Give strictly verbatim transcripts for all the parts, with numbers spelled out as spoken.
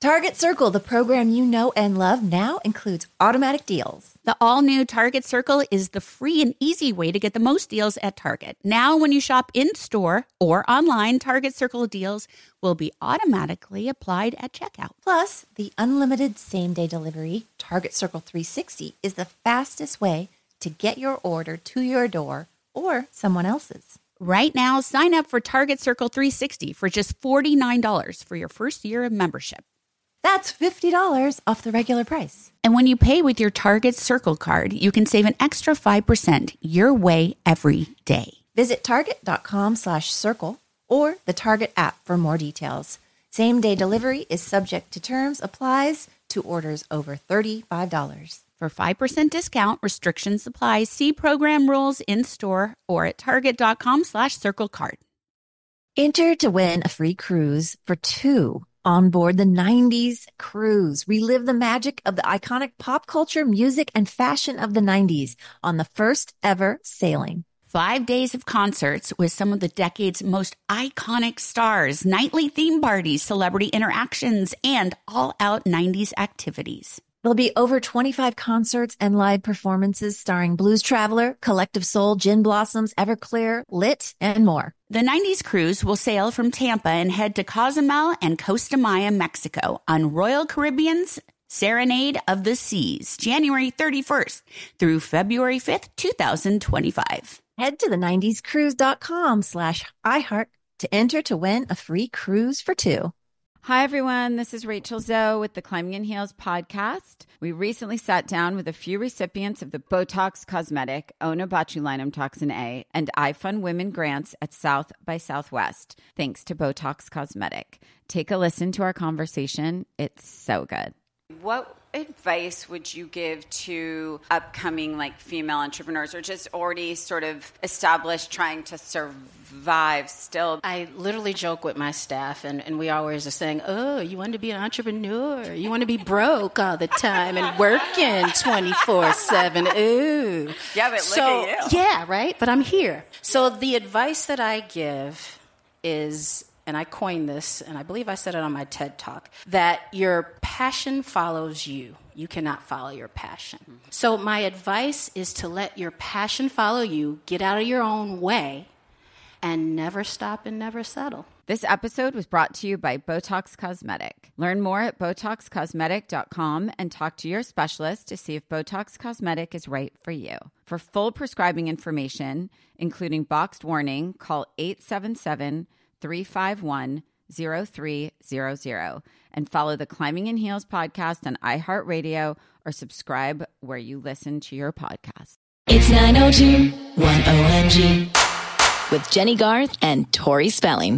Target Circle, the program you know and love, now includes automatic deals. The all-new Target Circle is the free and easy way to get the most deals at Target. Now, when you shop in-store or online, Target Circle deals will be automatically applied at checkout. Plus, the unlimited same-day delivery, Target Circle three sixty, is the fastest way to get your order to your door or someone else's. Right now, sign up for Target Circle three sixty for just forty-nine dollars for your first year of membership. That's fifty dollars off the regular price. And when you pay with your Target Circle card, you can save an extra five percent your way every day. Visit target.com slash circle or the Target app for more details. Same-day delivery is subject to terms, applies to orders over thirty-five dollars. For five percent discount, restrictions apply. See program rules in-store or at target.com slash circle card. Enter to win a free cruise for two on board the nineties cruise. Relive the magic of the iconic pop culture, music, and fashion of the nineties on the first ever sailing. Five days of concerts with some of the decade's most iconic stars, nightly theme parties, celebrity interactions, and all-out nineties activities. There'll be over twenty-five concerts and live performances starring Blues Traveler, Collective Soul, Gin Blossoms, Everclear, Lit, and more. The nineties cruise will sail from Tampa and head to Cozumel and Costa Maya, Mexico on Royal Caribbean's Serenade of the Seas, January thirty-first through February fifth, twenty twenty-five. Head to the nineties cruise dot com slash iHeart to enter to win a free cruise for two. Hi, everyone. This is Rachel Zoe with the Climbing in Heels podcast. We recently sat down with a few recipients of the Botox Cosmetic, Onabotulinum Toxin A, and iFund Women grants at South by Southwest, thanks to Botox Cosmetic. Take a listen to our conversation. It's so good. What advice would you give to upcoming like female entrepreneurs or just already sort of established trying to survive still? I literally joke with my staff and, and we always are saying, oh, you want to be an entrepreneur. You want to be broke all the time and working twenty-four seven. Ooh. Yeah, but look so, at you. Yeah, right? But I'm here. So the advice that I give is, and I coined this, and I believe I said it on my TED Talk, that your passion follows you. You cannot follow your passion. Mm-hmm. So my advice is to let your passion follow you, get out of your own way, and never stop and never settle. This episode was brought to you by Botox Cosmetic. Learn more at botox cosmetic dot com and talk to your specialist to see if Botox Cosmetic is right for you. For full prescribing information, including boxed warning, call eight seven seven, three five one, zero three zero zero and follow the Climbing in Heels podcast on iHeartRadio or subscribe where you listen to your podcast. It's nine oh two one O M G with Jenny Garth and Tori Spelling.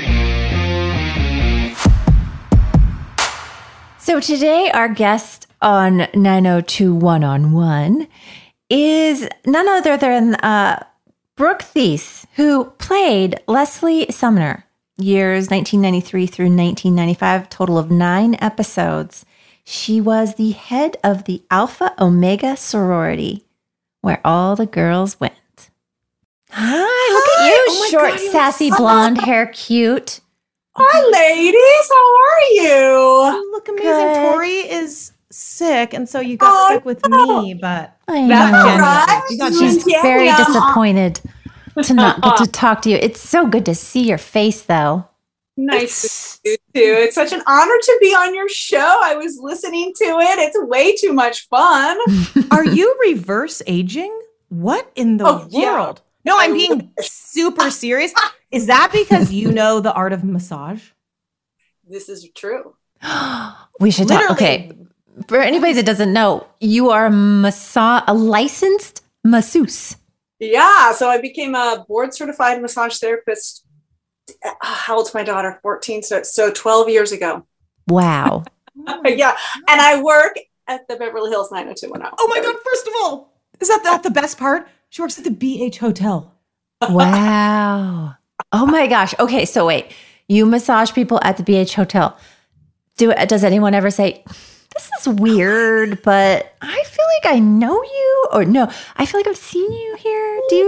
So today our guest on nine oh two one on one is none other than uh, Brooke Theiss, who played Leslie Sumner, years nineteen ninety-three through nineteen ninety-five, total of nine episodes. She was the head of the Alpha Omega sorority, where all the girls went. Hi, look Hi. at you, Oh my short, God, sassy, so blonde hair, cute. Hi, ladies. How are you? You look amazing. Good. Tori is sick, and so you got Oh, stuck with no. me, but I that's know. Jenny. right. You got She's Jenny. very Yeah. disappointed to not get to talk to you. It's so good to see your face, though. Nice to see you too. It's such an honor to be on your show. I was listening to it. It's way too much fun. Are you reverse aging? What in the Oh, yeah. world? No, I'm I being super serious. Is that because you know the art of massage? This is true. We should talk. Literally. Okay. For anybody that doesn't know, you are a, massa- a licensed masseuse. Yeah. So I became a board certified massage therapist. Uh, How old's my daughter? fourteen. So, so twelve years ago. Wow. Yeah. And I work at the Beverly Hills nine oh two one oh. Oh my God, first of all, is that not the best part? She works at the B H Hotel. Wow. Oh my gosh. Okay. So wait, you massage people at the B H Hotel. Do Does anyone ever say, this is weird, but I feel like I know you? Or no, I feel like I've seen you here. Do you?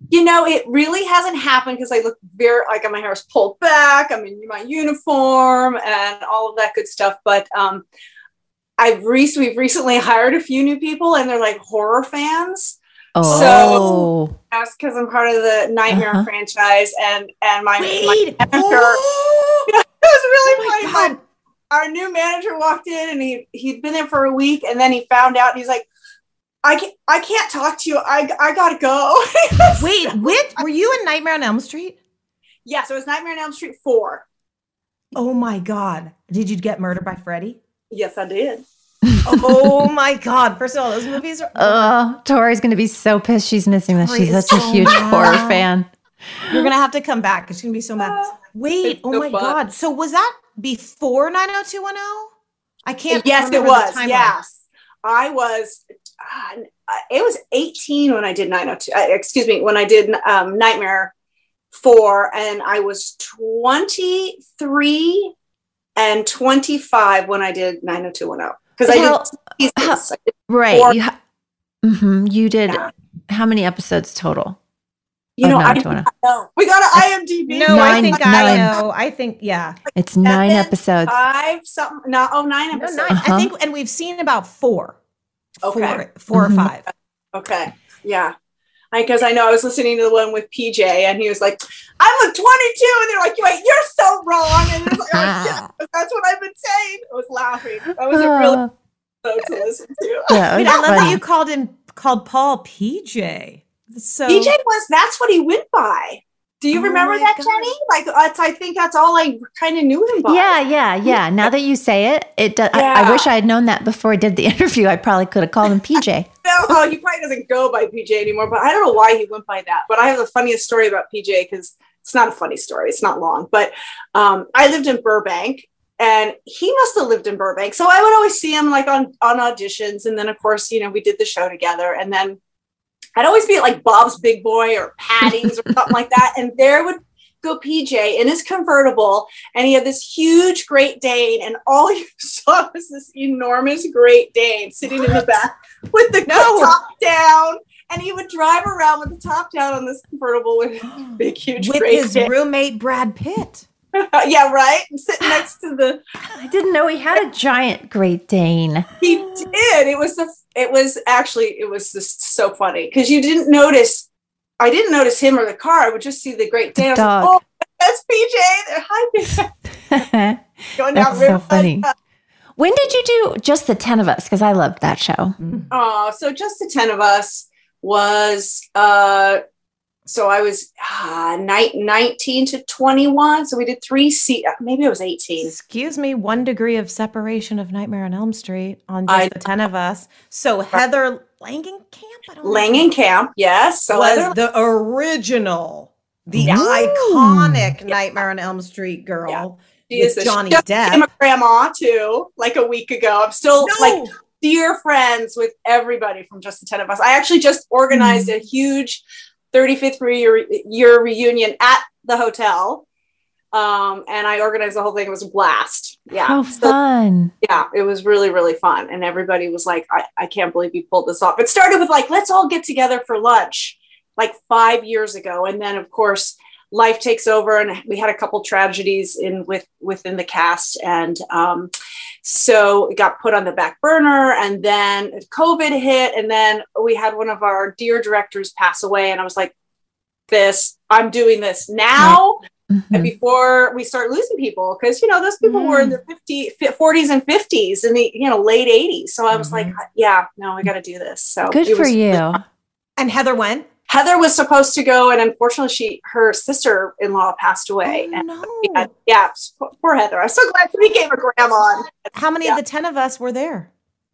You know, it really hasn't happened because I look very like my hair is pulled back. I'm in my uniform and all of that good stuff. But um, I've re- we've recently hired a few new people, and they're like horror fans. Oh, so that's because I'm part of the Nightmare Uh-huh. franchise, and and my, Wait. my manager. Oh, It was really oh my funny. God. Our new manager walked in, and he he'd been there for a week, and then he found out, and he's like, I can't, I can't talk to you. I, I gotta go. Wait, which were you in Nightmare on Elm Street? Yeah, so it was Nightmare on Elm Street four. Oh my God. Did you get murdered by Freddy? Yes, I did. Oh my God. First of all, those movies are. oh, Tori's going to be so pissed she's missing this. Tori She's is such a so huge mad. horror fan. You're going to have to come back because she's going to be so mad. Wait, It's oh so my fun. God. So was that before nine oh two one oh? I can't Yes, it remember the was. timeline. Yes, I was. Uh, it was eighteen when I did nine oh two. Uh, excuse me, when I did um, Nightmare four, and I was twenty-three and twenty-five when I did nine oh two one oh. Because I How- did how- seasons. I did Right. four. You, ha- hmm you did Yeah. how many episodes total? You of know, I nine oh two don't one oh? know. We got an I M D B. No, I Nine- think nine. I know. I think, yeah. It's nine Seven, episodes. Five something. No, oh, nine No, episodes. nine. Uh-huh. I think, and we've seen about four. Okay. Four, four Mhm. or five. Okay. Yeah. Because I, I know I was listening to the one with P J, and he was like, I look twenty-two. And they're like, wait, you're so wrong. And it's like, oh, yeah, that's what I've been saying. I was laughing. That was a really Oh, episode to listen to. yeah, Wait, it was I love that funny. you called him called Paul P J. So P J was, that's what he went by. Do you Oh remember my that, God. Jenny? Like, that's, I think that's all I kind of knew him by. Yeah, yeah, yeah. Now that you say it, it does. I, I Yeah. wish I had known that before I did the interview. I probably could have called him P J. No, oh, he probably doesn't go by P J anymore, but I don't know why he went by that. But I have the funniest story about P J because it's not a funny story. It's not long, but um, I lived in Burbank, and he must have lived in Burbank. So I would always see him like on, on auditions. And then of course, you know, we did the show together, and then I'd always be at like Bob's Big Boy or Patty's or something like that. And there would go P J in his convertible, and he had this huge Great Dane, and all you saw was this enormous Great Dane sitting in the back with the No. top down, and he would drive around with the top down on this convertible with a big huge with Great his Dane. roommate Brad Pitt. Yeah, right. And sitting next to the, I didn't know he had a giant Great Dane. he did. It was the. It was actually. It was just so funny because you didn't notice. I didn't notice him or the car. I would just see the Great Dane. I was Dog. like, oh, that's P J. Hi, P J. Going down That's so Riverside. funny. When did you do Just the ten of Us? Because I loved that show. Oh, so just the ten of us was. uh So I was uh, ni- nineteen to twenty-one. So we did three. Se- maybe I was eighteen. Excuse me, one degree of separation of Nightmare on Elm Street on just I- the ten of us. So Heather Langenkamp, I don't know. Langenkamp, yes. So was Heather- the original, the Ooh. iconic Nightmare on Elm Street girl. Yeah. she with is the- Johnny she just Depp. became a grandma too, like a week ago. I'm still No! like dear friends with everybody from just the ten of us. I actually just organized Mm. a huge thirty-fifth year, year reunion at the hotel. Um, and I organized the whole thing. It was a blast. Yeah. How So, fun. yeah, it was really, really fun. And everybody was like, I, I can't believe you pulled this off. It started with like, let's all get together for lunch like five years ago. And then of course, life takes over, and we had a couple tragedies in with within the cast. And um, so it got put on the back burner, and then COVID hit. And then we had one of our dear directors pass away. And I was like, this, I'm doing this now. Mhm. And before we start losing people, because you know those people were in their fifties, forties, and fifties, in the you know late eighties. So I was like, yeah, no, I got to do this. So Good it for was- you. And Heather went. Heather was supposed to go, and unfortunately, she her sister-in-law passed away. Oh, and no. yeah, yeah, poor Heather. I'm so glad she became a grandma. How many Yeah. of the ten of us were there?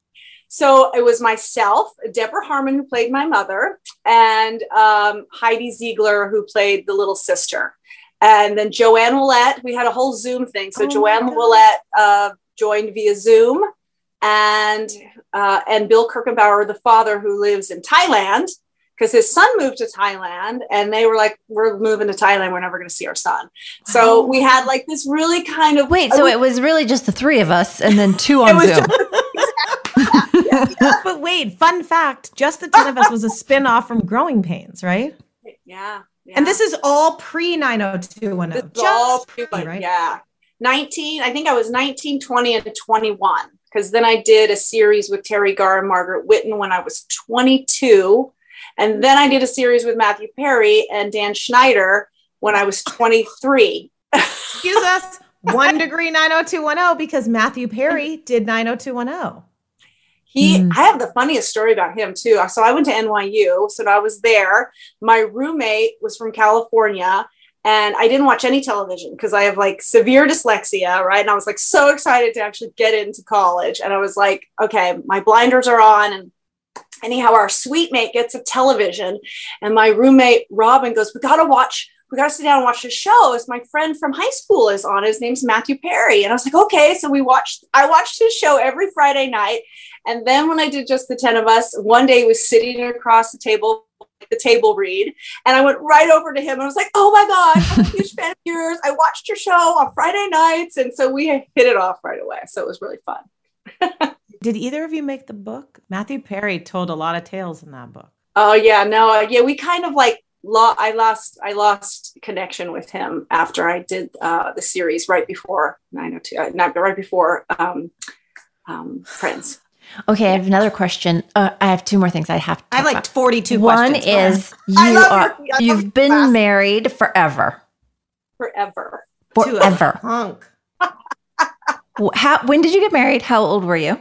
So it was myself, Deborah Harmon, who played my mother, and um, Heidi Ziegler, who played the little sister. And then Joanne Willette, we had a whole Zoom thing. So Oh my Joanne God. Willette uh, joined via Zoom, and uh, and Bill Kirkenbauer, the father, who lives in Thailand, because his son moved to Thailand, and they were like, we're moving to Thailand. We're never going to see our son. So we had like this really kind of Wait, so it was really just the three of us and then two It on was Zoom. But wait, fun fact, Just the ten of us was a spin-off from Growing Pains, right? Yeah. yeah. And this is all pre nine oh two one oh. It's all Just pre, pre, right? Yeah. nineteen, I think I was nineteen, twenty, and twenty-one. Because then I did a series with Terry Garr and Margaret Whitten when I was twenty-two. And then I did a series with Matthew Perry and Dan Schneider when I was twenty-three. Excuse us. One degree nine oh two one oh because Matthew Perry did nine oh two one oh. He, Mm. I have the funniest story about him too. So I went to N Y U. So I was there. My roommate was from California and I didn't watch any television because I have like severe dyslexia, right? And I was like so excited to actually get into college. And I was like, okay, my blinders are on. And anyhow, our suite mate gets a television and my roommate, Robin, goes, we got to watch we got to sit down and watch the show. As my friend from high school is on. His name's Matthew Perry. And I was like, okay. So we watched, I watched his show every Friday night. And then when I did just the ten of us, one day he was sitting across the table, the table read. And I went right over to him and I was like, oh my God, I'm a huge fan of yours. I watched your show on Friday nights. And so we hit it off right away. So it was really fun. Did either of you make the book? Matthew Perry told a lot of tales in that book. Oh yeah, no, yeah, we kind of like, Lo- I lost I lost connection with him after I did uh, the series right before nine oh two, uh, not right before um, um, Friends. Okay, I have another question. Uh, I have two more things I have to I have talk like about. forty-two One questions. Go ahead. is I you love are your- I love you've your been class. married forever. Forever. To a Forever. hunk. How when did you get married? How old were you?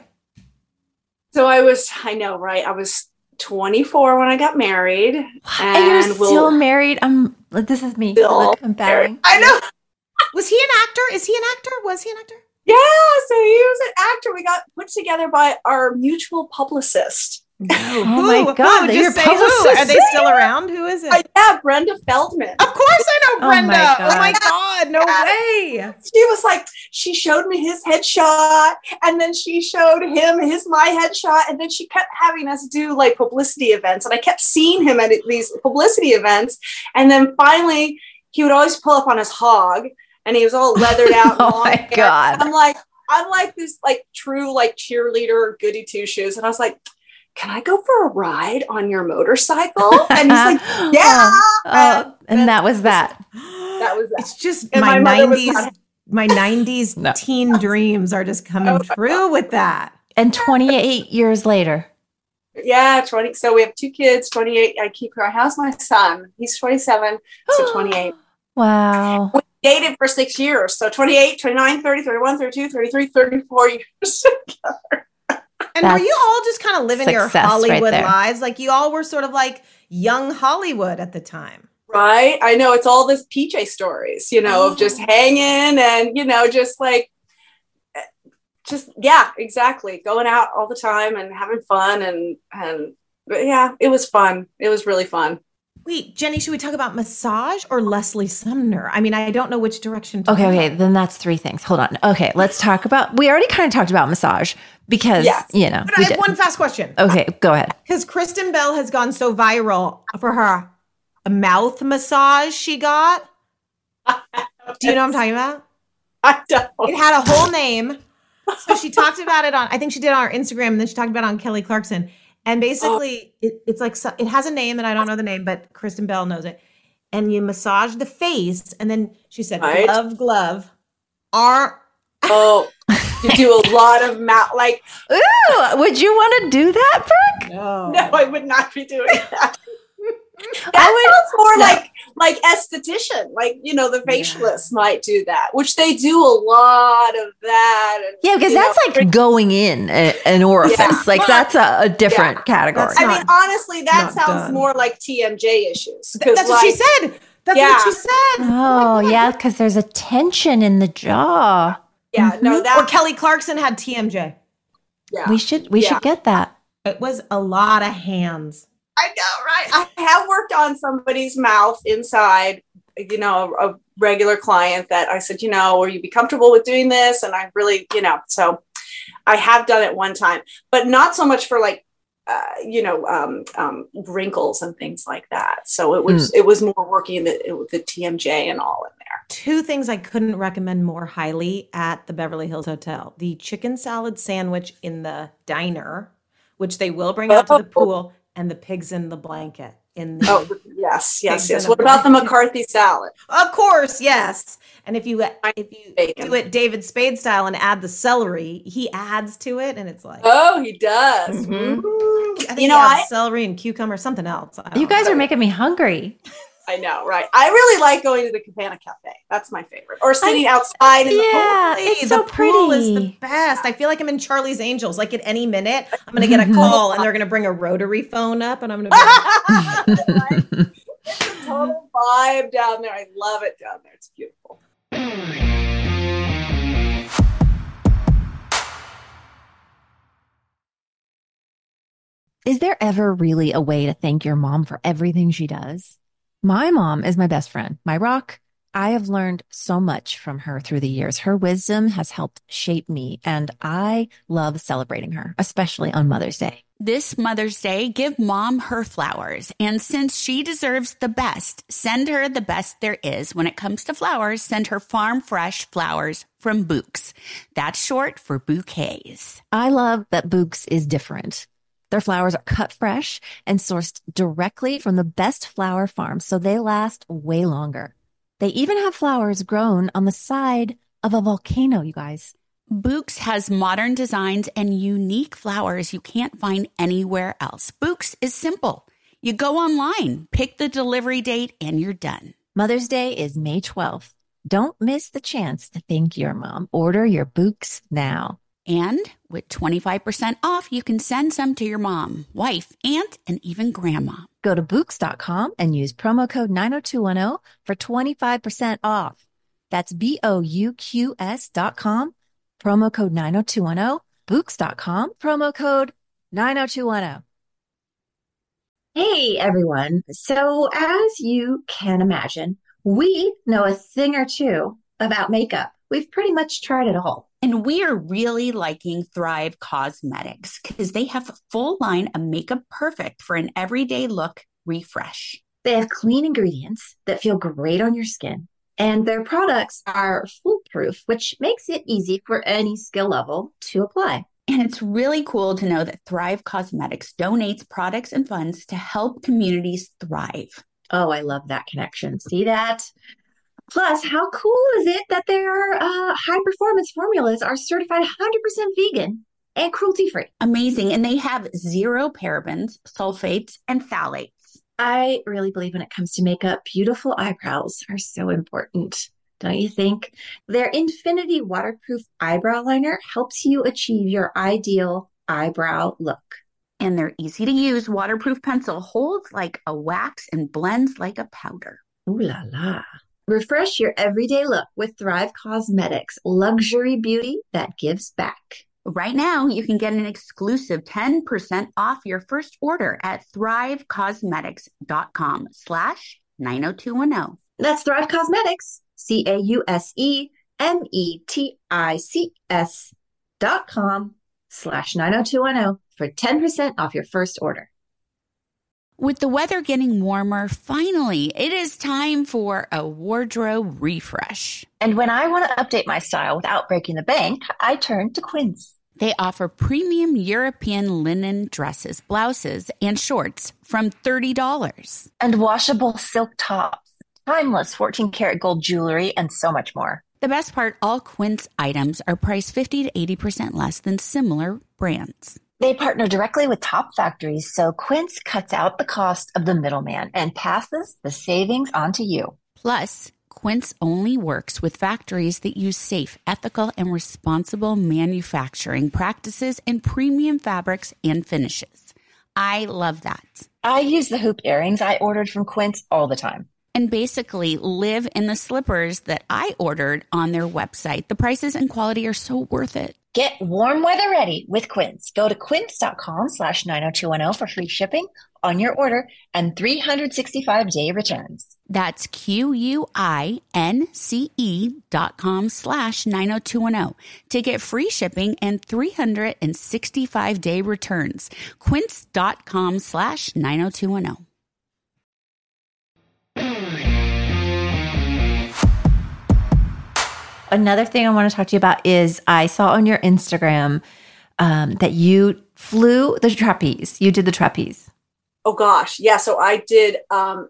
So I was, I know, right? I was twenty-four when I got married. And, And you're we'll- still married. I'm this is me. Still Look, I'm bowing. I know. Was he an actor? Is he an actor? Was he an actor? Yeah, so he was an actor. We got put together by our mutual publicist. Oh my God, Who? you're Just say who. publicist. Are they still around? Who is it? Uh, yeah, Brenda Feldman. Of course I know Oh my Brenda. Oh my God. God. No way. She was like, she showed me his headshot, and then she showed him his my headshot, and then she kept having us do like publicity events, and I kept seeing him at these publicity events, and then finally he would always pull up on his hog, and he was all leathered out. Oh long my hair. God. I'm like, I'm like this like true like cheerleader goody two shoes, and I was like, can I go for a ride on your motorcycle? And he's like, yeah. Oh, oh, and that was that. That was that. It's just And my, my mother was nineties not- my nineties No. teen dreams are just coming Oh, true with that. And twenty-eight years later. Yeah, twenty. So we have two kids, twenty-eight. I keep her. How's my son? He's twenty-seven, so twenty-eight. Wow. We dated for six years. So twenty-eight, twenty-nine, thirty, thirty-one, thirty-two, thirty-three, thirty-four years. And That's were you all just kind of living your success right Hollywood there. lives? Like you all were sort of like young Hollywood at the time. Right? I know it's all this P J stories, you know, of just hanging and, you know, just like, just, yeah, exactly. Going out all the time and having fun. And, and but yeah, it was fun. It was really fun. Wait, Jenny, should we talk about massage or Leslie Sumner? I mean, I don't know which direction to Okay, go. okay, then that's three things. Hold on. Okay, let's talk about. We already kind of talked about massage because Yes. you know. But I we have did. one fast question. Okay, go ahead. Because Kristen Bell has gone so viral for her mouth massage she got. Do you know what I'm talking about? I don't. It had a whole name. So she talked about it on, I think she did it on her Instagram, and then she talked about it on Kelly Clarkson. And basically, it, it's like, so- it has a name, and I don't know the name, but Kristen Bell knows it. And you massage the face, and then she said, Right. glove, glove, arm. Oh, you do a lot of mouth, like, Ooh, would you want to do that, Brooke? No. no, I would not be doing that. That I sounds more no. like like esthetician, like you know the facialists might do that, which they do a lot of that. And, Yeah, because you that's know, like going in a, an orifice. Yeah. Like that's a, a different Yeah. category. That's I not- mean, honestly, that not sounds done. more like T M J issues. Th- That's like, what she said. That's Yeah. what she said. oh, yeah, because there's a tension in the jaw. Yeah, no, Or that Kelly Clarkson had T M J. yeah. We should we Yeah. should get that. It was a lot of hands. I know, right? I have worked on somebody's mouth inside, you know, a, a regular client that I said, you know, will you be comfortable with doing this? And I really, you know, so I have done it one time, but not so much for like, uh, you know, um, um, wrinkles and things like that. So it was, it was more working the, with the T M J and all in there. Two things I couldn't recommend more highly at the Beverly Hills Hotel. The chicken salad sandwich in the diner, which they will bring out to the pool, and the pigs in the blanket. in the Oh, yes, yes, Pigs yes. in a What about the blanket. McCarthy salad? Of course, yes. And if you if you Bacon. do it David Spade style and add the celery, he adds to it, and it's like Oh, he does. Mhm. Ooh. I think You know, he adds I celery and cucumber, something else. I You don't guys know. are making me hungry. I know, right? I really like going to the Cabana Cafe. That's my favorite. Or sitting outside in the Yeah, pool. it's the so pool is the pretty. best. I feel like I'm in Charlie's Angels. Like at any minute, I'm gonna get a call and they're gonna bring a rotary phone up, and I'm gonna be like, It's a total vibe down there. I love it down there. It's beautiful. Is there ever really a way to thank your mom for everything she does? My mom is my best friend, my rock. I have learned so much from her through the years. Her wisdom has helped shape me, and I love celebrating her, especially on Mother's Day. This Mother's Day, give mom her flowers. And since she deserves the best, send her the best there is. When it comes to flowers, send her farm fresh flowers from Bouqs. That's short for bouquets. I love that Bouqs is different. Their flowers are cut fresh and sourced directly from the best flower farms, so they last way longer. They even have flowers grown on the side of a volcano, you guys. Bouqs has modern designs and unique flowers you can't find anywhere else. Bouqs is simple. You go online, pick the delivery date, and you're done. Mother's Day is May twelfth. Don't miss the chance to thank your mom. Order your Bouqs now. And with twenty-five percent off, you can send some to your mom, wife, aunt, and even grandma. Go to Bouqs dot com and use promo code nine oh two one oh for twenty-five percent off. That's B O U Q S dot com, promo code nine oh two one oh, Bouqs dot com, promo code nine oh two one oh. Hey, everyone. So as you can imagine, we know a thing or two about makeup. We've pretty much tried it all. And we are really liking Thrive Cosmetics because they have a full line of makeup perfect for an everyday look refresh. They have clean ingredients that feel great on your skin, and their products are foolproof, which makes it easy for any skill level to apply. And it's really cool to know that Thrive Cosmetics donates products and funds to help communities thrive. Oh, I love that connection. See that? Plus, how cool is it that their uh, high-performance formulas are certified one hundred percent vegan and cruelty-free? Amazing. And they have zero parabens, sulfates, and phthalates. I really believe when it comes to makeup, beautiful eyebrows are so important. Don't you think? Their Infinity Waterproof Eyebrow Liner helps you achieve your ideal eyebrow look. And their easy-to-use waterproof pencil holds like a wax and blends like a powder. Ooh la la. Refresh your everyday look with Thrive Cosmetics, luxury beauty that gives back. Right now, you can get an exclusive ten percent off your first order at thrivecosmetics.com slash 90210. That's Thrive Cosmetics, C A U S E M E T I C S dot com slash 90210 for ten percent off your first order. With the weather getting warmer, finally, it is time for a wardrobe refresh. And when I want to update my style without breaking the bank, I turn to Quince. They offer premium European linen dresses, blouses, and shorts from thirty dollars. And washable silk tops, timeless fourteen karat gold jewelry, and so much more. The best part, all Quince items are priced fifty to eighty percent less than similar brands. They partner directly with top factories, so Quince cuts out the cost of the middleman and passes the savings on to you. Plus, Quince only works with factories that use safe, ethical, and responsible manufacturing practices and premium fabrics and finishes. I love that. I use the hoop earrings I ordered from Quince all the time. And basically live in the slippers that I ordered on their website. The prices and quality are so worth it. Get warm weather ready with Quince. Go to quince.com slash 90210 for free shipping on your order and three hundred sixty-five day returns. That's Q-U-I-N-C-E dot com slash 90210 to get free shipping and three hundred sixty-five day returns. Quince.com slash 90210. Another thing I want to talk to you about is I saw on your Instagram um, that you flew the trapeze. You did the trapeze. oh gosh, yeah. So I did. Um,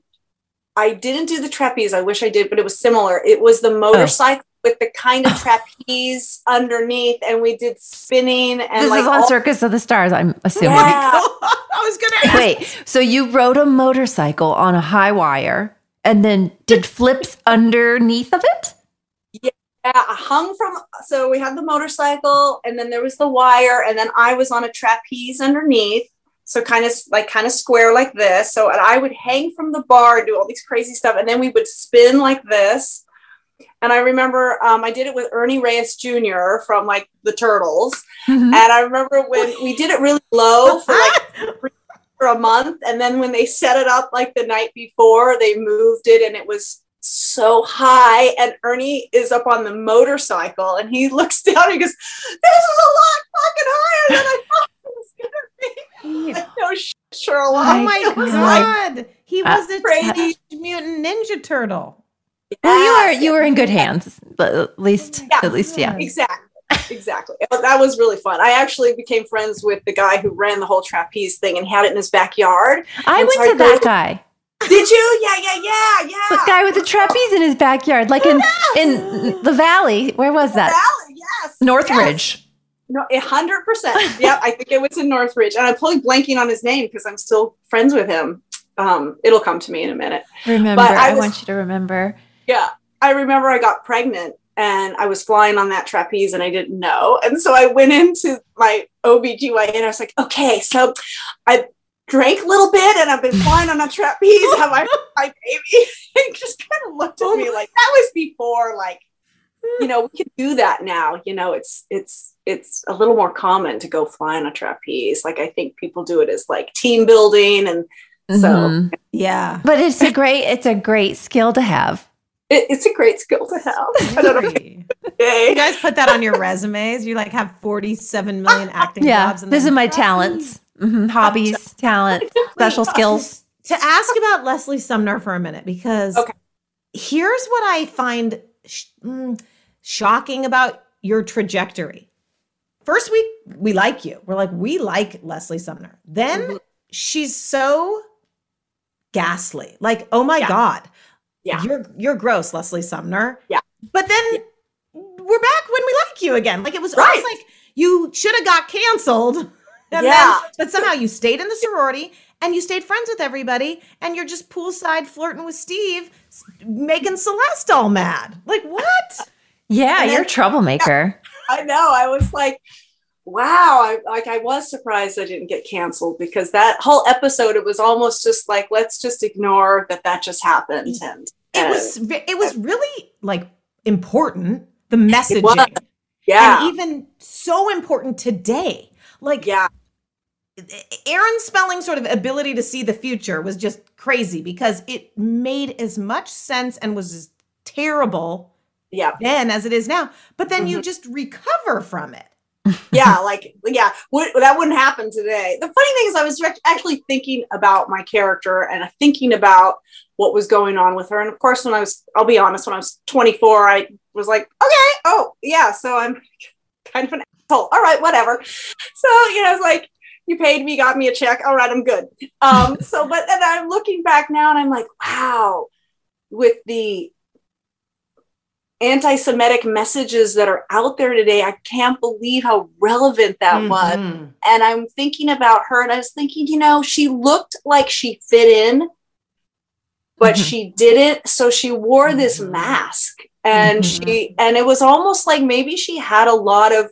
I didn't do the trapeze. I wish I did, but it was similar. It was the motorcycle oh. with the kind of trapeze underneath, and we did spinning. And this like is on all- Circus of the Stars, I'm assuming. Yeah. I was gonna ask. Wait, so you rode a motorcycle on a high wire and then did flips underneath of it? Yeah, I hung from. So we had the motorcycle, and then there was the wire, and then I was on a trapeze underneath. So kind of like kind of square like this. So and I would hang from the bar, do all these crazy stuff, and then we would spin like this. And I remember um, I did it with Ernie Reyes Junior from like the Turtles. Mm-hmm. And I remember when we did it really low for like for a month, and then when they set it up like the night before, they moved it, and it was so high. And Ernie is up on the motorcycle, and he looks down and he goes, "This is a lot fucking higher than I thought it was gonna be." Like, no sh- Sherlock. Oh my god, like, he was a crazy Teenage Mutant Ninja Turtle. Yes. Well, you were you were in good hands, but at least yeah, at least yeah, exactly, exactly. That was really fun. I actually became friends with the guy who ran the whole trapeze thing and had it in his backyard. I and went so to I that guy. Did you? Yeah, yeah, yeah, yeah. The guy with the trapeze in his backyard, like in yes. in the valley. Where was the that? Valley, yes. Northridge. Yes. No, a hundred percent. Yeah, I think it was in Northridge, and I'm totally blanking on his name because I'm still friends with him. Um, it'll come to me in a minute. Remember, but I, I was, want you to remember. Yeah, I remember I got pregnant, and I was flying on that trapeze, and I didn't know, and so I went into my O B G Y N. I was like, okay, so I drank a little bit, and I've been flying on a trapeze. Have I my baby? He just kind of looked at me like that was before, like. You know, we can do that now. You know, it's it's it's a little more common to go fly on a trapeze. Like I think people do it as like team building, and so mm-hmm. yeah. But it's a great it's a great skill to have. It, it's a great skill to have. I don't know. You guys put that on your resumes. You like have forty-seven million acting yeah, jobs. And this then- is my talents, mm-hmm. hobbies, talent, special skills. To ask about Leslie Sumner for a minute, because okay. here's what I find sh- mm, shocking about your trajectory. First, we we like you. We're like, we like Leslie Sumner. Then mm-hmm. she's so ghastly. Like, oh my yeah. God. Yeah. You're you're gross, Leslie Sumner. Yeah. But then yeah. we're back when we like you again. Like it was right. almost like you should have got canceled. And yeah. then, but somehow you stayed in the sorority and you stayed friends with everybody, and you're just poolside flirting with Steve, making Celeste all mad. Like what? Yeah, and you're then, a troublemaker. I know. I was like, wow. I like I was surprised I didn't get canceled, because that whole episode, it was almost just like, let's just ignore that that just happened. And, it and was it was really like important, the messaging. It was. Yeah. And even so important today. Like yeah. Aaron Spelling's sort of ability to see the future was just crazy, because it made as much sense and was as terrible yeah. then as it is now. But then mm-hmm. you just recover from it. yeah, like, yeah, w- that wouldn't happen today. The funny thing is I was actually thinking about my character and thinking about what was going on with her. And of course, when I was, I'll be honest, when I was twenty-four, I was like, okay, oh, yeah, so I'm kind of an asshole. All right, whatever. So, you know, it's like, you paid me, got me a check. All right, I'm good. Um, so, but then I'm looking back now and I'm like, wow, with the anti-Semitic messages that are out there today, I can't believe how relevant that mm-hmm. was. And I'm thinking about her, and I was thinking, you know, she looked like she fit in, but mm-hmm. she didn't. So she wore mm-hmm. this mask, and mm-hmm. she, and it was almost like maybe she had a lot of,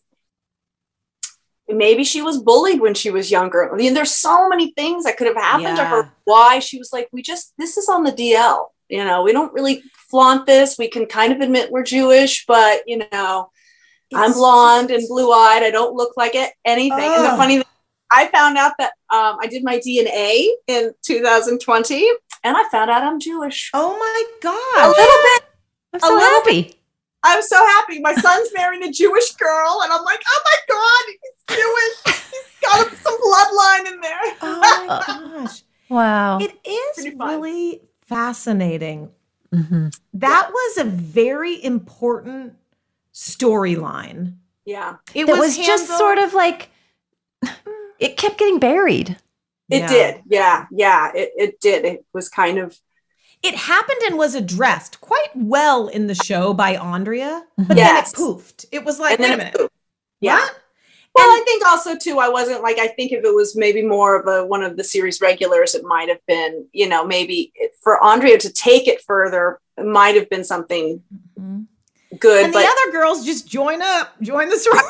maybe she was bullied when she was younger. I mean, there's so many things that could have happened yeah. to her. Why she was like, we just, this is on the D L. You know, we don't really flaunt this. We can kind of admit we're Jewish, but, you know, it's, I'm blonde and blue-eyed. I don't look like it, anything. Oh. And the funny thing, I found out that um, I did my D N A in two thousand twenty, and I found out I'm Jewish. Oh, my God. A little bit. I'm so happy. Bit. I'm so happy. My son's marrying a Jewish girl, and I'm like, oh, my God, he's Jewish. He's got some bloodline in there. Oh, my gosh. Wow. It is really fascinating. Mm-hmm. That was a very important storyline. Yeah. It was, was just sort of like, it kept getting buried. It Yeah. did. Yeah. Yeah. It, it did. It was kind of, It happened and was addressed quite well in the show by Andrea, but Yes. then it poofed. It was like, And then wait a it minute. poofed. yeah. What? Well, I think also too, I wasn't like, I think if it was maybe more of a, one of the series regulars, it might have been, you know, maybe it, for Andrea to take it further, it might have been something Mm-hmm. good. And but the other girls just join up, join the circle.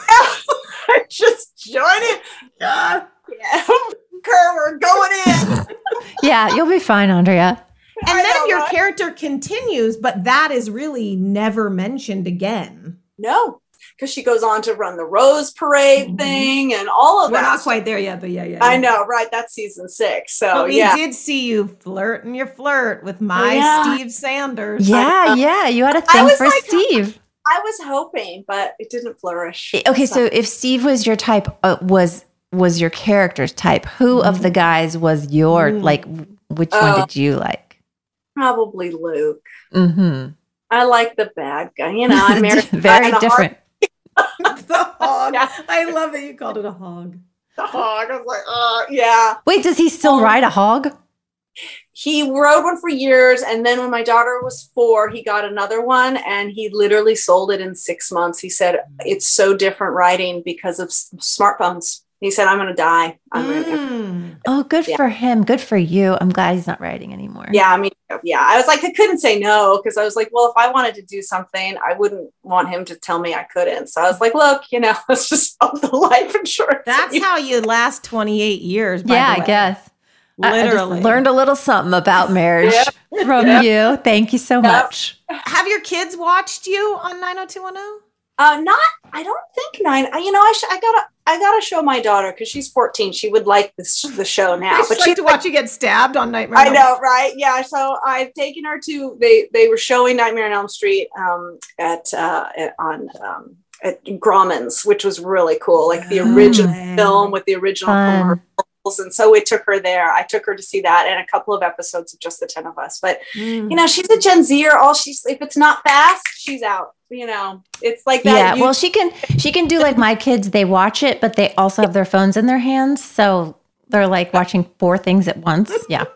just join it. God. Yeah. Kerr, we're going in. Yeah, you'll be fine, Andrea. And I then know, your right? character continues, but that is really never mentioned again. No, because she goes on to run the Rose Parade Mhm. thing and all of We're that. not stuff. quite there yet, but yeah, yeah. I yeah. know, right? That's season six. So But we yeah. did see you flirting your flirt with my Yeah. Steve Sanders. Yeah, yeah, you had a I thing was for like- Steve. I was hoping, but it didn't flourish. Okay, so if Steve was your type, uh, was was your character's type, who of the guys was your Mm. like? Which Oh. one did you like? Probably Luke. Mm-hmm. I like the bad guy. You know, I'm married. Very and a different. The hog. Yeah. I love that you called it a hog. The hog. I was like, oh yeah. Wait, does he still Oh. ride a hog? He rode one for years, and then when my daughter was four, he got another one, and he literally sold it in six months. He said it's so different riding because of s- smartphones. He said, "I'm going to die." I'm gonna, Mm. Oh, good Yeah. for him. Good for you. I'm glad he's not riding anymore. Yeah, I mean, yeah. I was like, I couldn't say no because I was like, well, if I wanted to do something, I wouldn't want him to tell me I couldn't. So I was like, look, you know, let's just up the life insurance. That's how you last twenty-eight years. By Yeah, the I way. guess. I- I just Literally. learned a little something about marriage Yep. from you. Thank you so much. Have your kids watched you on nine oh two one oh? Uh, not, I don't think nine. I, you know, I sh- I gotta, I gotta show my daughter because she's fourteen. She would like this the show now, I just but like she's to watch you get stabbed on Nightmare. I on know, right? Yeah. So I've taken her to they they were showing Nightmare on Elm Street um, at, uh, at on um, at Grauman's, which was really cool, like the Oh, original man. film with the original Fun. commercials. And so we took her there. I took her to see that and a couple of episodes of just the ten of us. But Mm. you know, she's a Gen Zer. All she's if it's not fast, she's out. You know, it's like that. Yeah, You- well, she can she can do like my kids. They watch it, but they also have their phones in their hands, so they're like watching four things at once. Yeah,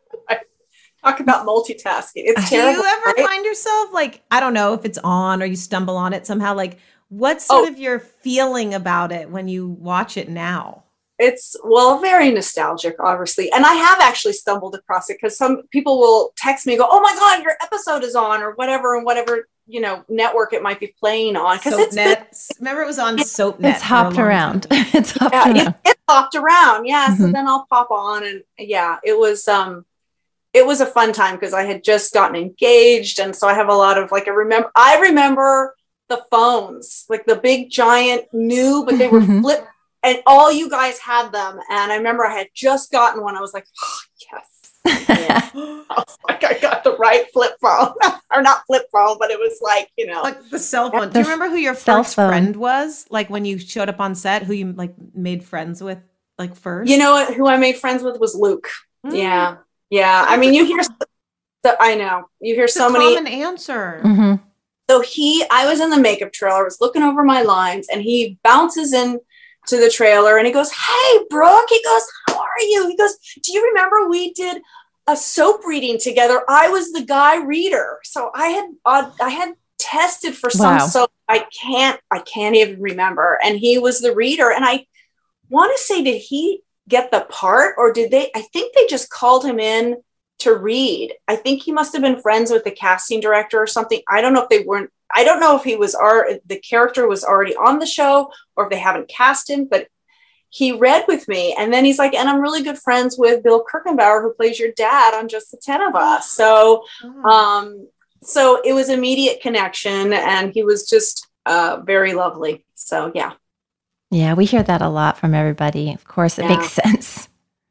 talk about multitasking. It's Do terrible. you ever right? find yourself like, I don't know if it's on or you stumble on it somehow? Like, what's sort Oh. of your feeling about it when you watch it now? It's well, very nostalgic, obviously. And I have actually stumbled across it because some people will text me and go, "Oh my God, your episode is on," or whatever, and whatever, you know, network it might be playing on. Because it's been, SoapNet. Remember it was on SoapNet. it's hopped around. it's hopped yeah, around. it, it popped around. Yeah. So Mhm. then I'll pop on and yeah, it was um it was a fun time because I had just gotten engaged. And so I have a lot of like I remember I remember the phones, like the big giant new, but they were Mhm. flip and all you guys had them. And I remember I had just gotten one. I was like, oh, yes. Yeah. I was like, I got the right flip phone. Or not flip phone, but it was like, you know. Like the cell phone. Do The you remember who your cell first phone. friend was? Like when you showed up on set, who you like made friends with like first? You know what, who I made friends with was Luke. Mm. Yeah. Yeah. I mean, you hear, so, I know, you hear It's so a many. common answer. Mhm. So he, I was in the makeup trailer, I was looking over my lines, and he bounces in to the trailer and he goes, "Hey, Brooke." He goes, "How are you?" He goes, "Do you remember we did a soap reading together? I was the guy reader." So I had, uh, I had tested for some Wow. soap. I can't, I can't even remember. And he was the reader. And I want to say, did he get the part or did they, I think they just called him in to read. I think he must have been friends with the casting director or something. I don't know if they weren't, I don't know if he was, our, the character was already on the show or if they haven't cast him, but he read with me. And then he's like, "And I'm really good friends with Bill Kirkenbauer, who plays your dad on Just the ten of Us." So, Oh. um, so it was immediate connection and he was just uh, very lovely. So yeah, Yeah, we hear that a lot from everybody. Of course, it Yeah. makes sense.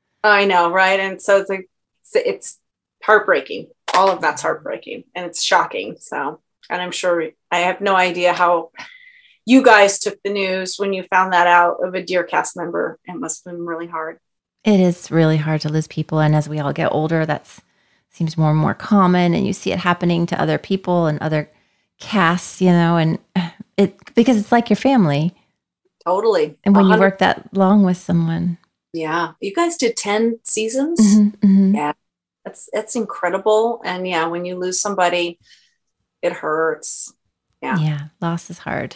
I know. Right. And so it's like, it's, it's heartbreaking. All of that's heartbreaking and it's shocking. So, and I'm sure I have no idea how you guys took the news when you found that out of a dear cast member. It must have been really hard. It is really hard to lose people, and as we all get older, that seems more and more common. And you see it happening to other people and other casts, you know, and it because it's like your family. Totally. And when you one hundred work that long with someone, Yeah. You guys did ten seasons. Mm-hmm, mm-hmm. Yeah. That's, that's incredible. And yeah, when you lose somebody, it hurts. Yeah. Yeah. Loss is hard.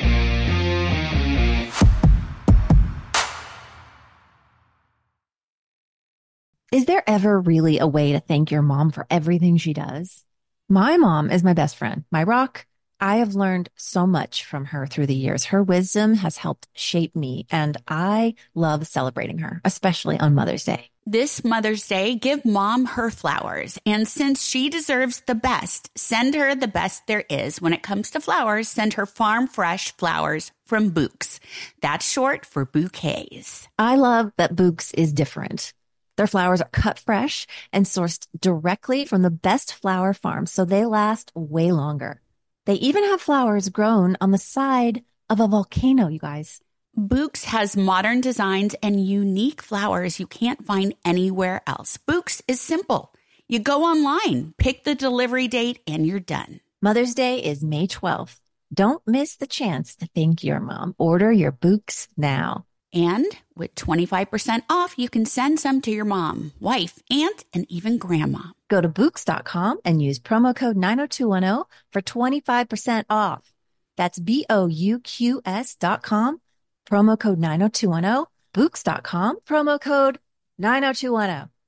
Is there ever really a way to thank your mom for everything she does? My mom is my best friend, my rock. I have learned so much from her through the years. Her wisdom has helped shape me, and I love celebrating her, especially on Mother's Day. This Mother's Day, give mom her flowers. And since she deserves the best, send her the best there is. When it comes to flowers, send her farm fresh flowers from Bouqs. That's short for bouquets. I love that Bouqs is different. Their flowers are cut fresh and sourced directly from the best flower farms, so they last way longer. They even have flowers grown on the side of a volcano, you guys. Bouqs has modern designs and unique flowers you can't find anywhere else. Bouqs is simple. You go online, pick the delivery date, and you're done. Mother's Day is May twelfth. Don't miss the chance to thank your mom. Order your Bouqs now. And with twenty-five percent off, you can send some to your mom, wife, aunt, and even grandma. Go to Bouqs dot com and use promo code nine oh two one oh for twenty-five percent off. That's B O U Q S dot com, promo code nine oh two one oh, Bouqs dot com, promo code nine oh two one oh.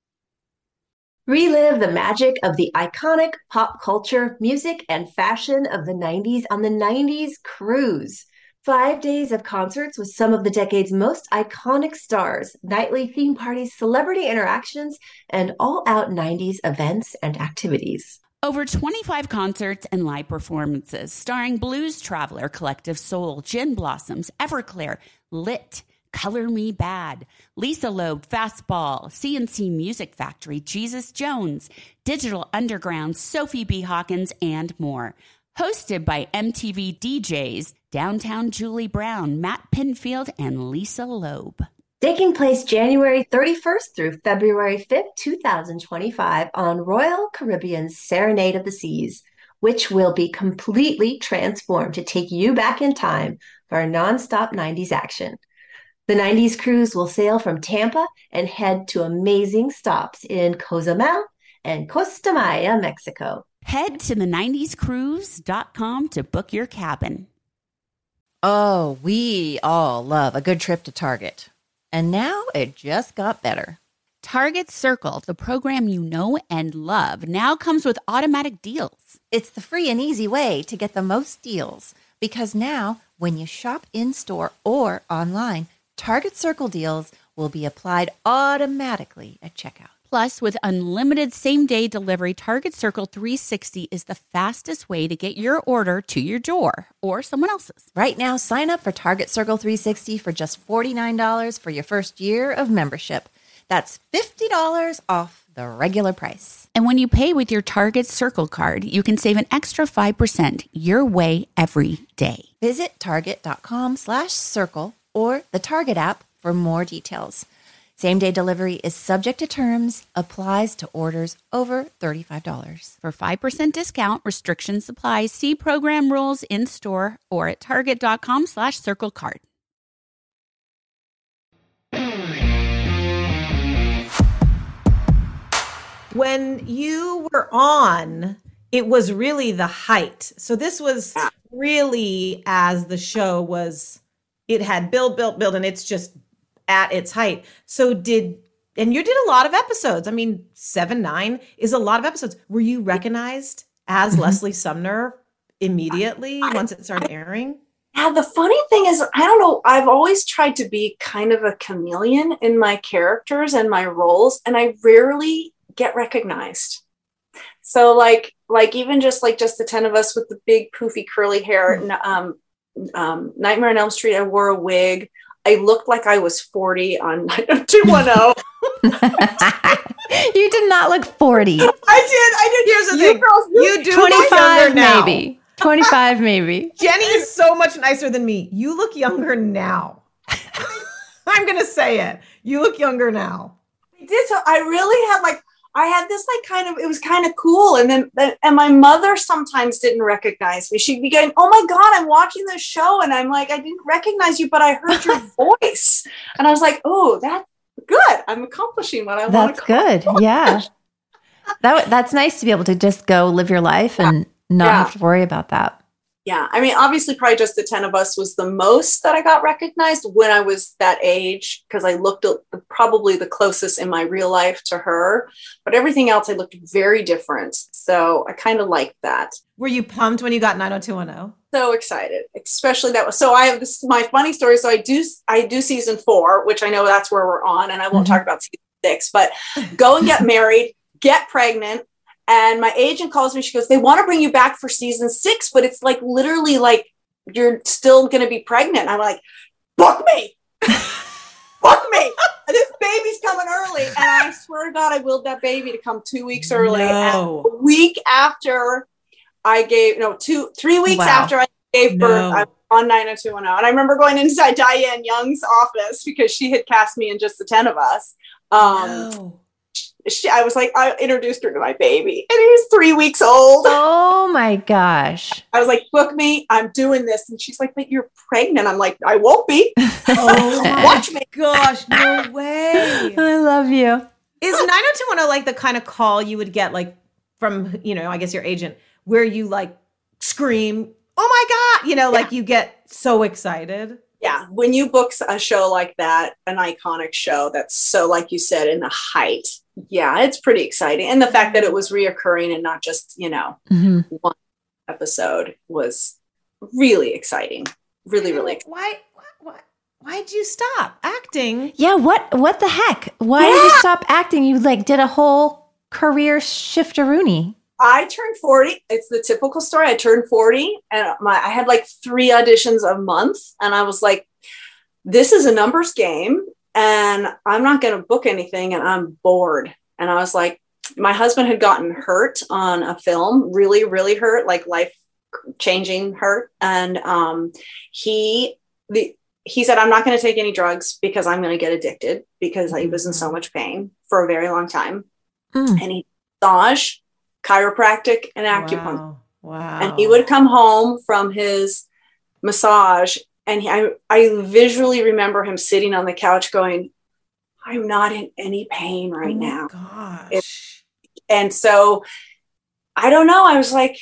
Relive the magic of the iconic pop culture, music, and fashion of the nineties on the nineties Cruise. Five days of concerts with some of the decade's most iconic stars, nightly theme parties, celebrity interactions, and all-out nineties events and activities. Over twenty-five concerts and live performances starring Blues Traveler, Collective Soul, Gin Blossoms, Everclear, Lit, Color Me Bad, Lisa Loeb, Fastball, C N C Music Factory, Jesus Jones, Digital Underground, Sophie B. Hawkins, and more. Hosted by M T V D Js, Downtown Julie Brown, Matt Pinfield, and Lisa Loeb. Taking place January thirty-first through February fifth, twenty twenty-five on Royal Caribbean's Serenade of the Seas, which will be completely transformed to take you back in time for a nonstop nineties action. The nineties cruise will sail from Tampa and head to amazing stops in Cozumel and Costa Maya, Mexico. Head to the nineties cruise dot com to book your cabin. Oh, we all love a good trip to Target. And now it just got better. Target Circle, the program you know and love, now comes with automatic deals. It's the free and easy way to get the most deals. Because now, when you shop in-store or online, Target Circle deals will be applied automatically at checkout. Plus, with unlimited same-day delivery, Target Circle three sixty is the fastest way to get your order to your door or someone else's. Right now, sign up for Target Circle three sixty for just forty-nine dollars for your first year of membership. That's fifty dollars off the regular price. And when you pay with your Target Circle card, you can save an extra five percent your way every day. Visit target.com slash circle or the Target app for more details. Same-day delivery is subject to terms, applies to orders over thirty-five dollars. For five percent discount, restrictions apply. See program rules in-store or at target.com slash circle card. When you were on, it was really the height. So this was really as the show was, it had build, build, build, and it's just at its height. So did, and you did a lot of episodes. I mean, seven, nine is a lot of episodes. Were you recognized as mm-hmm. Leslie Sumner immediately I, once it started I, airing? Yeah, the funny thing is, I don't know, I've always tried to be kind of a chameleon in my characters and my roles, and I rarely get recognized. So like, like even just like just the ten of us with the big poofy curly hair, mm-hmm. um, um, Nightmare on Elm Street, I wore a wig. I looked like I was forty on nine oh two one oh. You did not look forty. I did. I did. Here's the you, thing. Girls, you, you do twenty-five now. maybe. twenty-five maybe. Jenny is so much nicer than me. You look younger now. I'm going to say it. You look younger now. I did. So I really had like, I had this like kind of, it was kind of cool. And then, and my mother sometimes didn't recognize me. She'd be going, oh my God, I'm watching this show. And I'm like, I didn't recognize you, but I heard your voice. And I was like, oh, that's good. I'm accomplishing what I want That's to good. Yeah. That that's nice to be able to just go live your life and not Yeah. have to worry about that. Yeah. I mean, obviously, probably just the ten of us was the most that I got recognized when I was that age, because I looked at probably the closest in my real life to her. But everything else, I looked very different. So I kind of liked that. Were you pumped when you got nine oh two one oh? So excited, especially that was, so I have this, my funny story. So I do, I do season four, which I know that's where we're on, and I won't Mhm. talk about season six, but go and get married, get pregnant. And my agent calls me, she goes, they want to bring you back for season six, but it's like, literally like, you're still going to be pregnant. I'm like, book me, book me. This baby's coming early. And I swear to God, I willed that baby to come two weeks early. No. And a week after I gave, no, two, three weeks Wow. after I gave birth, No. I was on nine oh two one oh. And I remember going inside Diane Young's office because she had cast me in just the ten of us. Um, No. she, I was like, I introduced her to my baby and he was three weeks old. Oh my gosh. I was like, book me, I'm doing this. And she's like, but you're pregnant. I'm like, I won't be. Oh my Watch me. gosh, no way. I love you. Is nine oh two one oh like the kind of call you would get like from, you know, I guess your agent, where you like scream, oh my God, you know, like you get so excited? Yeah. When you book a show like that, an iconic show that's so, like you said, in the height. Yeah, it's pretty exciting. And the fact that it was reoccurring and not just, you know, hmm one episode was really exciting. Really, really exciting. Why, why, why, why'd you stop acting? Yeah. What, what the heck? Why did you stop acting? You like did a whole career shifteroonie. I turned forty. It's the typical story. I turned forty and my I had like three auditions a month. And I was like, this is a numbers game and I'm not going to book anything and I'm bored. And I was like, my husband had gotten hurt on a film, really, really hurt, like life changing hurt. And um, he, the, he said, I'm not going to take any drugs because I'm going to get addicted because he was in so much pain for a very long time. Mm. And he massage, chiropractic, and acupuncture. Wow. Wow. And he would come home from his massage and he, I, I visually remember him sitting on the couch going, I'm not in any pain right Oh my now. Gosh. And so I don't know. I was like,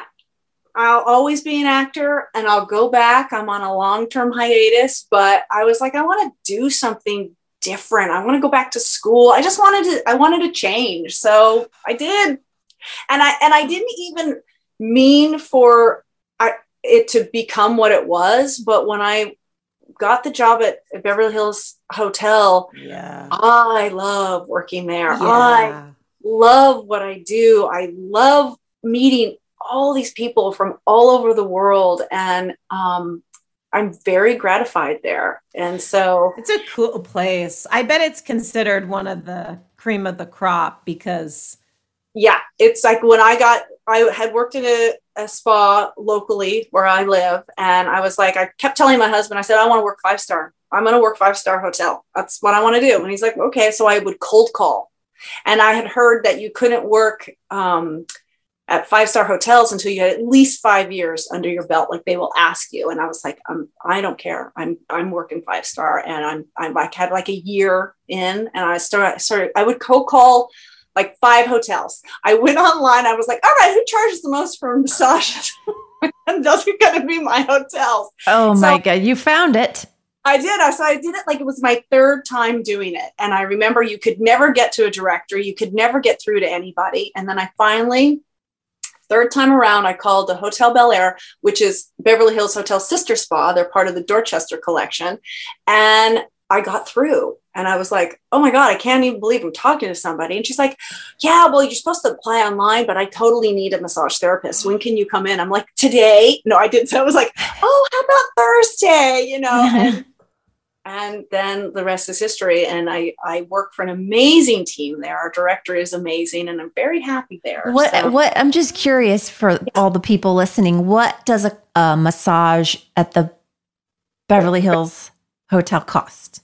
I'll always be an actor and I'll go back. I'm on a long-term hiatus, but I was like, I want to do something different. I want to go back to school. I just wanted to, I wanted to change. So I did. And I, and I didn't even mean for I, it to become what it was. But when I got the job at, at Beverly Hills Hotel, Yeah. I love working there. Yeah. I love what I do. I love meeting all these people from all over the world. And um, I'm very gratified there. And so It's a cool place. I bet it's considered one of the cream of the crop because yeah, it's like when I got, I had worked at a, a spa locally where I live. And I was like, I kept telling my husband, I said, I want to work five star. I'm going to work five star hotel. That's what I want to do. And he's like, okay. So I would cold call. And I had heard that you couldn't work um, at five star hotels until you had at least five years under your belt. Like they will ask you. And I was like, I'm, I don't care. I'm, I'm working five star. And I'm, I'm like, had like a year in and I started, started I would cold call like five hotels. I went online. I was like, all right, who charges the most for massages? And those are going to be my hotels. Oh So- my God. You found it. I did. I, so I did it like it was my third time doing it. And I remember you could never get to a director. You could never get through to anybody. And then I finally, third time around, I called the Hotel Bel Air, which is Beverly Hills Hotel sister spa. They're part of the Dorchester collection. And I got through and I was like, oh my God, I can't even believe I'm talking to somebody. And she's like, yeah, well, you're supposed to apply online, but I totally need a massage therapist. When can you come in? I'm like, today? No, I didn't. So I was like, oh, how about Thursday? You know, and, and then the rest is history. And I, I work for an amazing team there. Our director is amazing and I'm very happy there. What, So- what, I'm just curious for all the people listening, what does a, a massage at the Beverly Hills Hotel cost?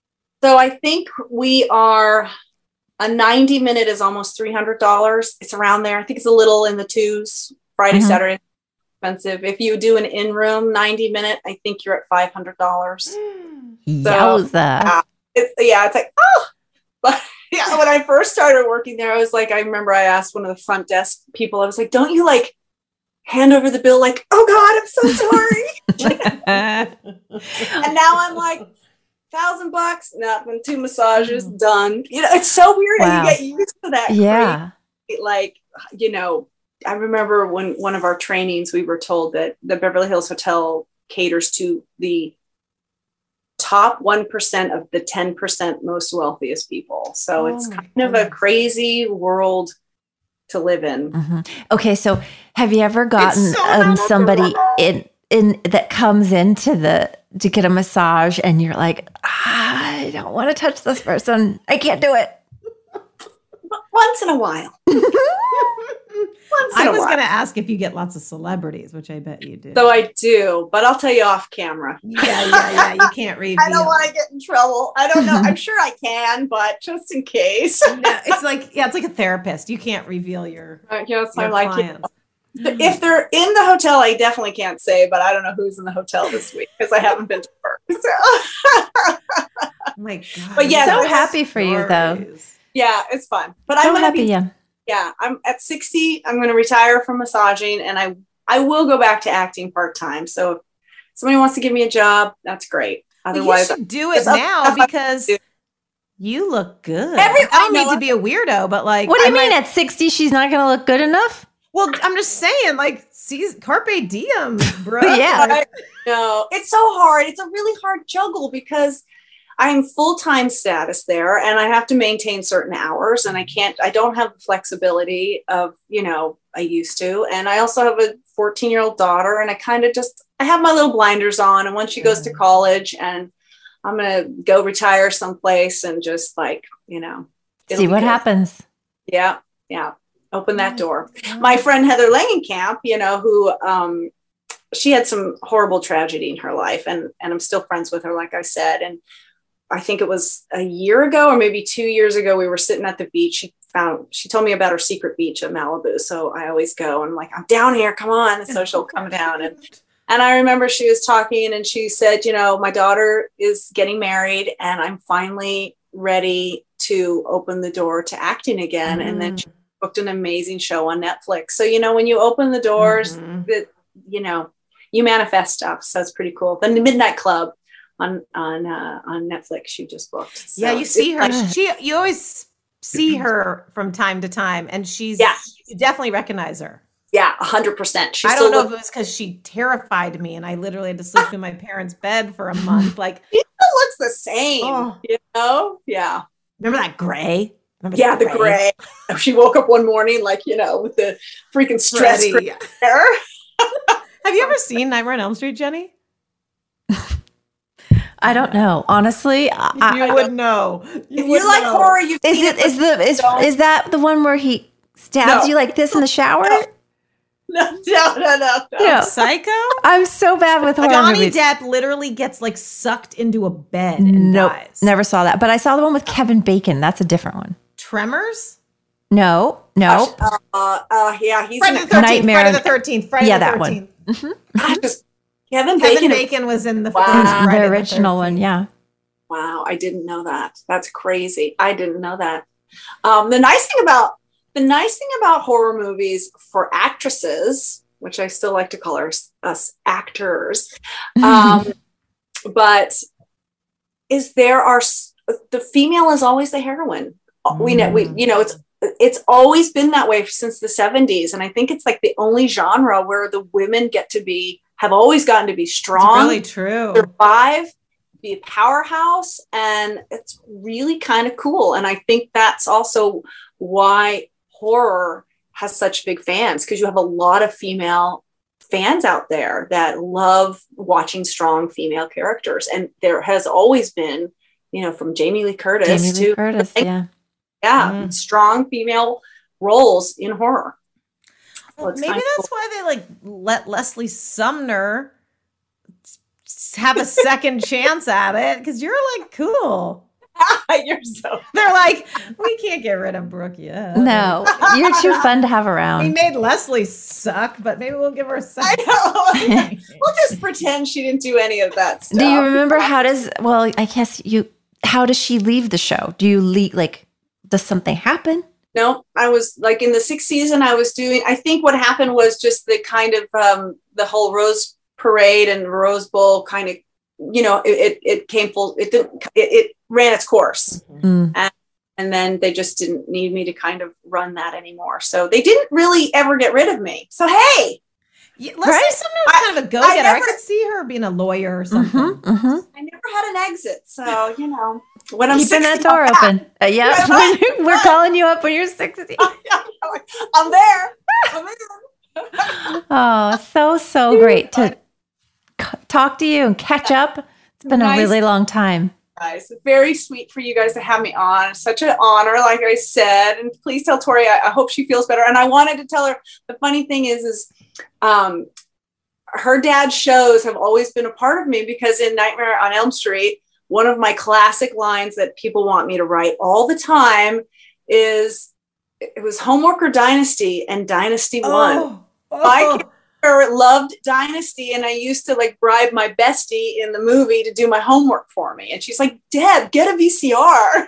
So I think we are a ninety minute is almost three hundred dollars. It's around there. I think it's a little in the twos. Friday, Mhm. Saturday, expensive. If you do an in-room ninety minute, I think you're at five hundred dollars. Yowza. yeah, it's, yeah, it's like, oh, but yeah, when I first started working there, I was like, I remember I asked one of the front desk people, I was like, don't you like hand over the bill? Like, oh God, I'm so sorry. And now I'm like, thousand bucks, nothing, two massages, done. You know, it's so weird Wow. how you get used to that. Yeah. Crazy, like, you know, I remember when one of our trainings, we were told that the Beverly Hills Hotel caters to the top one percent of the ten percent most wealthiest people. So Oh it's my kind of goodness. a crazy world to live in. Mhm. Okay, so have you ever gotten so um, not- somebody in in that comes into the to get a massage and you're like, ah, I don't want to touch this person. I can't do it. Once in a while. Once in I a was while. going to ask if you get lots of celebrities, which I bet you do. So I do, but I'll tell you off camera. yeah, yeah, yeah. You can't read. I don't want to get in trouble. I don't know. I'm sure I can, but just in case. No, it's like yeah, it's like a therapist. You can't reveal your, I guess your I'm like, you clients. know, if they're in the hotel, I definitely can't say, but I don't know who's in the hotel this week because I haven't been to work. So Oh my God. But yeah, so there's happy for you though. Stories. yeah, it's fun. But So I'm gonna happy, be yeah. yeah, I'm at sixty. I'm going to retire from massaging, and I I will go back to acting part time. So if somebody wants to give me a job, that's great. Well, you Otherwise, should do it there's other now stuff I because do. you look good. Every- I don't I mean know. to be a weirdo, but like, What do you I mean might- at sixty she's not going to look good enough? Well, I'm just saying, like, see, carpe diem, bro. Yeah. I know it's so hard. It's a really hard juggle because I'm full-time status there and I have to maintain certain hours and I can't, I don't have the flexibility of, you know, I used to. And I also have a fourteen year old daughter and I kind of just, I have my little blinders on. And once she goes to college and I'm going to go retire someplace and just like, you know, it'll See be what good. happens. Yeah. Yeah. Open that door. My friend Heather Langenkamp, you know, who, um, she had some horrible tragedy in her life and, and I'm still friends with her, like I said. And I think it was a year ago or maybe two years ago, we were sitting at the beach. She found, she told me about her secret beach at Malibu. So I always go and I'm like, I'm down here, come on. And so she'll come down. And, and I remember she was talking and she said, you know, my daughter is getting married and I'm finally ready to open the door to acting again. Mm. And then she booked an amazing show on Netflix. So, you know, when you open the doors, Mhm. that, you know, you manifest stuff. So it's pretty cool. Then the Midnight Club on on uh, on Netflix she just booked. So Yeah, you see her. it's like- She, you always see her from time to time, and she's Yeah. you definitely recognize her. yeah, a hundred percent. She I still don't know look- if it was because she terrified me, and I literally had to sleep in my parents' bed for a month. Like, she still looks the same. Oh. You know? Yeah. remember that gray? Remember Yeah, the gray. She woke up one morning like, you know, with the freaking stress Freddy. gray hair. Have you ever seen Nightmare on Elm Street, Jenny? I don't know. Honestly, I, I- You would know. If would you like know. horror, you've is seen it is the is Don't- is that the one where he stabs No. you like this in the shower? No, no, no, no. no. No. Psycho? I'm so bad with horror Johnny movies. Depp literally gets like sucked into a bed and Nope, dies. never saw that. But I saw the one with Kevin Bacon. That's a different one. Tremors? No, no. Uh, uh, yeah, he's Friday in the thirteenth. Nightmare Friday on- the thirteenth. Friday Yeah, the that one. thirteenth. I just Kevin, Kevin Bacon. Bacon was in the Wow. first Friday the the original one. thirteenth. Yeah. Wow, I didn't know that. That's crazy. I didn't know that. Um, the nice thing about the nice thing about horror movies for actresses, which I still like to call us, us actors, um, but is there are s- the female is always the heroine. We know we you know it's it's always been that way since the seventies, and I think it's like the only genre where the women get to be have always gotten to be It's strong, really true. survive, be a powerhouse, and it's really kind of cool. And I think that's also why horror has such big fans, because you have a lot of female fans out there that love watching strong female characters. And there has always been, you know, from Jamie Lee Curtis Jamie Lee to Curtis. Yeah. yeah, Mm. strong female roles in horror. So it's Maybe kinda that's why they like let Leslie Sumner s- have a second chance at it, because you're like cool. You're so. They're like, we can't get rid of Brooke yet. No, you're too fun to have We around. made Leslie suck, but maybe we'll give her a I second. know. We'll just pretend she didn't do any of that stuff. Do you remember how does, well, I guess you, how does she leave the show? Do you leave, like, does something happen? No, I was like in the sixth season, I was doing, I think what happened was just the kind of, um, the whole Rose Parade and Rose Bowl kind of, you know, it, it, it came full, it didn't, it, it ran its course. Mm. And, and then they just didn't need me to kind of run that anymore. So they didn't really ever get rid of me. So, hey, Yeah, Leslie Right? Sumner was kind of a go-getter. I I, never- could see her being a lawyer or something. Mm-hmm, mm-hmm. I never had an exit. So, you know, when I'm Keeping sixty, that door I'm back. open. Uh, yeah, Right, we're calling you up when you're sixty. I'm there. I'm in. Oh, so, so great to c- talk to you and catch up. It's been Nice. a really long time. Guys, very sweet for you guys to have me on. Such an honor, like I said. And please tell Tori, I, I hope she feels better. And I wanted to tell her, the funny thing is, is um, her dad's shows have always been a part of me, because in Nightmare on Elm Street, one of my classic lines that people want me to write all the time is, it was Homework or Dynasty, and Dynasty won. Oh, My oh. character loved Dynasty, and I used to like bribe my bestie in the movie to do my homework for me. And she's like, Deb, get a V C R.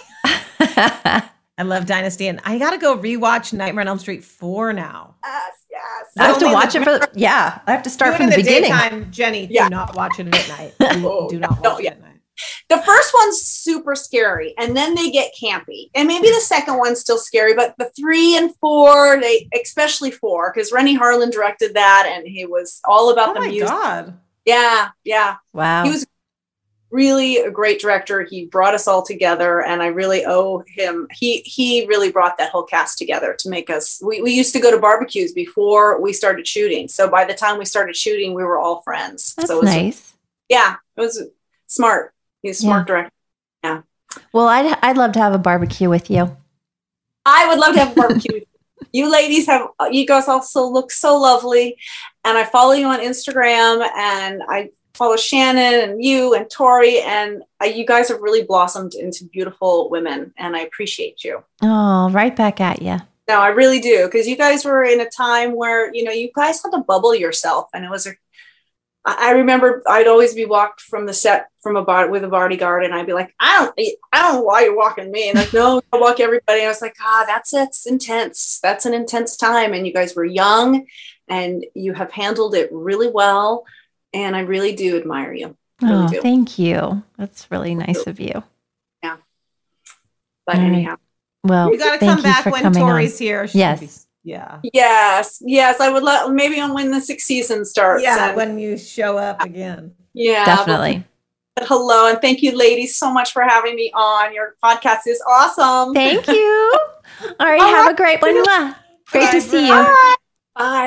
I love Dynasty, and I got to go rewatch Nightmare on Elm Street four now. Yes, yes. I have to Only watch the- it for, yeah, I have to Do start it from in the, the beginning. daytime, Jenny. Yeah. Do not watch it at night. Do, Oh, do not no, watch yeah. it at night. The first one's super scary, and then they get campy. And maybe the second one's still scary, but the three and four, they especially four, because Rennie Harlan directed that, and he was all about Oh the my music. God. Yeah, yeah. Wow. He was really a great director. He brought us all together, and I really owe him. He he really brought that whole cast together to make us. We, we used to go to barbecues before we started shooting. So by the time we started shooting, we were all friends. That's so it was, nice. Yeah, it was smart. He's a smart Yeah. director. Well, I'd, I'd love to have a barbecue with you. I would love to have a barbecue. You ladies have, you guys also look so lovely. And I follow you on Instagram, and I follow Shannon and you and Tori, and uh, you guys have really blossomed into beautiful women, and I appreciate you. Oh, right back at you. No, I really do. Because you guys were in a time where, you know, you guys had to bubble yourself. And it was a, I I remember I'd always be walked from the set from a bar with a bodyguard, and I'd be like, I don't, I don't know why you're walking me. And like, no, I walk everybody. And I was like, ah, that's it's intense. That's an intense time. And you guys were young, and you have handled it really well. And I really do admire you. Really Oh, do. thank you. That's really nice of you. But All right. anyhow, Well, You got to thank come you back for when coming on. Tori's here. She'll Yes. be- yeah. yes, yes, I would love maybe on when the sixth season starts. Yeah, and- when you show up again. yeah, Definitely. but hello, and thank you, ladies, so much for having me on. Your podcast is awesome. Thank you. All right. All have right. a great one. Mwah. Great to Bye, see Brooke. you. Bye.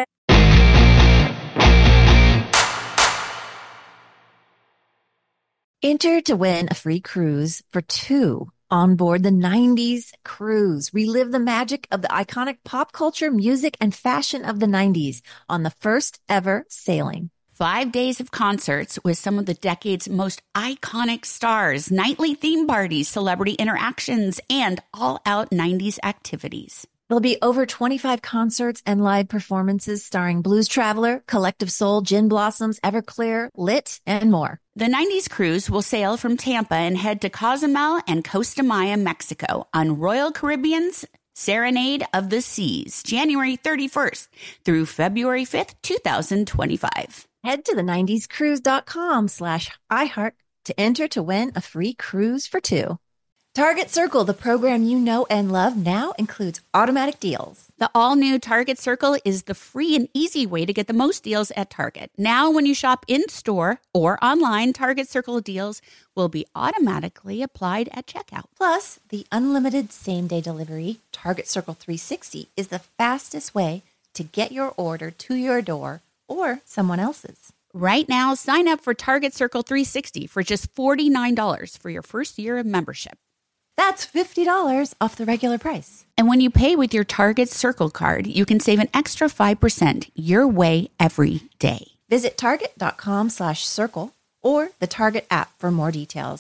Enter to win a free cruise for two on board the nineties cruise. Relive the magic of the iconic pop culture, music, and fashion of the nineties on the first ever sailing. Five days of concerts with some of the decade's most iconic stars, nightly theme parties, celebrity interactions, and all-out nineties activities. There'll be over twenty-five concerts and live performances starring Blues Traveler, Collective Soul, Gin Blossoms, Everclear, Lit, and more. The nineties cruise will sail from Tampa and head to Cozumel and Costa Maya, Mexico on Royal Caribbean's Serenade of the Seas, January thirty-first through February fifth, twenty twenty-five. Head to the nineties cruise dot com slash iHeart to enter to win a free cruise for two. Target Circle, the program you know and love, now includes automatic deals. The all-new Target Circle is the free and easy way to get the most deals at Target. Now, when you shop in-store or online, Target Circle deals will be automatically applied at checkout. Plus, the unlimited same-day delivery, Target Circle three sixty, is the fastest way to get your order to your door or someone else's. Right now, sign up for Target Circle three sixty for just forty-nine dollars for your first year of membership. That's fifty dollars off the regular price. And when you pay with your Target Circle card, you can save an extra five percent your way every day. Visit target dot com slash circle or the Target app for more details.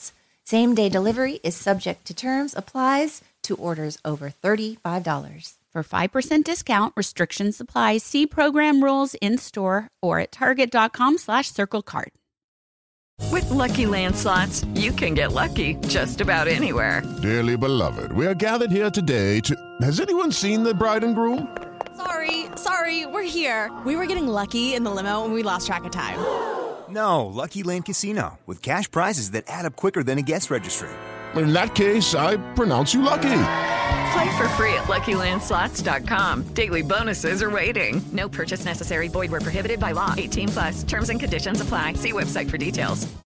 Same-day delivery is subject to terms, applies to orders over thirty-five dollars. For five percent discount, restrictions apply. See program rules in-store or at target.com slash circle card. With Lucky Land Slots, you can get lucky just about anywhere. Dearly beloved, we are gathered here today to... Has anyone seen the bride and groom? Sorry, sorry, we're here. We were getting lucky in the limo and we lost track of time. No, Lucky Land Casino, with cash prizes that add up quicker than a guest registry. In that case, I pronounce you lucky. Play for free at Lucky Land Slots dot com. Daily bonuses are waiting. No purchase necessary. Void where prohibited by law. eighteen plus. Terms and conditions apply. See website for details.